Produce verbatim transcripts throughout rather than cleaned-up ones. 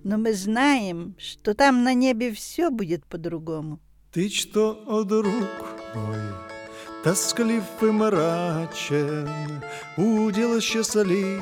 Но мы знаем, что там на небе все будет по-другому. Ты что, о друг мой, тосклив и мрачен, удел счастливый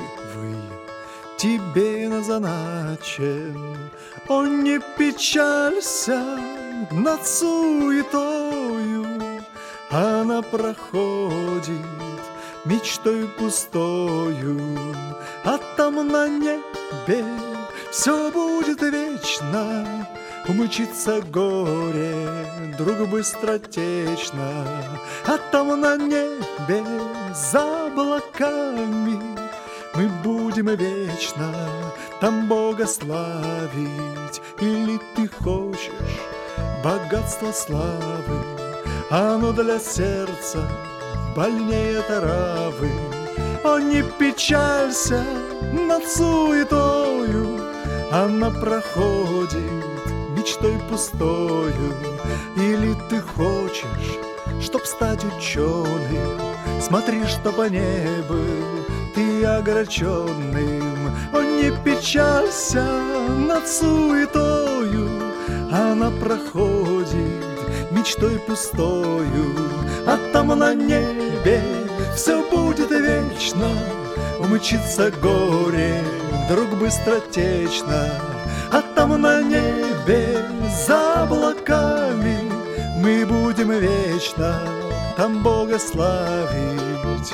тебе назначен. О, не печалься над суетою, она проходит мечтой пустою, а там на небе все будет вечно. Умчится горе, друг быстротечно, а там на небе за облаками мы будем вечно там Бога славить. Или ты хочешь богатства славы, оно для сердца больнее травы. О, не печалься над суетою, она проходит мечтой пустою. Или ты хочешь, чтоб стать ученым, смотри, чтоб не был ты огорченным. О, не печалься над суетою, она проходит мечтой пустою, а там на небе все будет вечно. Умчится горе, друг быстротечно, а там на небе за облаками мы будем вечно там Бога славить.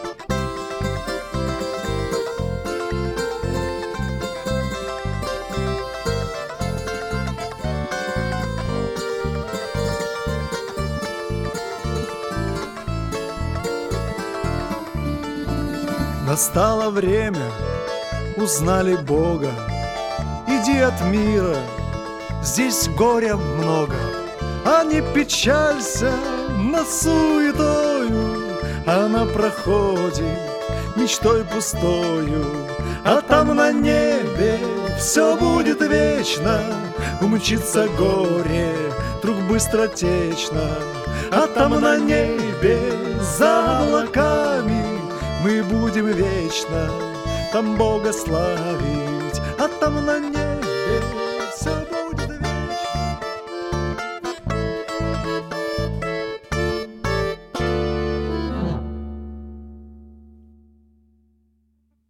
Настало время, узнали Бога. Иди от мира, здесь горя много. А не печалься над суетою, она проходит мечтой пустою, а там на небе все будет вечно. Умчится горе, друг быстротечно, а там на небе за облаками мы будем вечно там Бога славить, а там на небе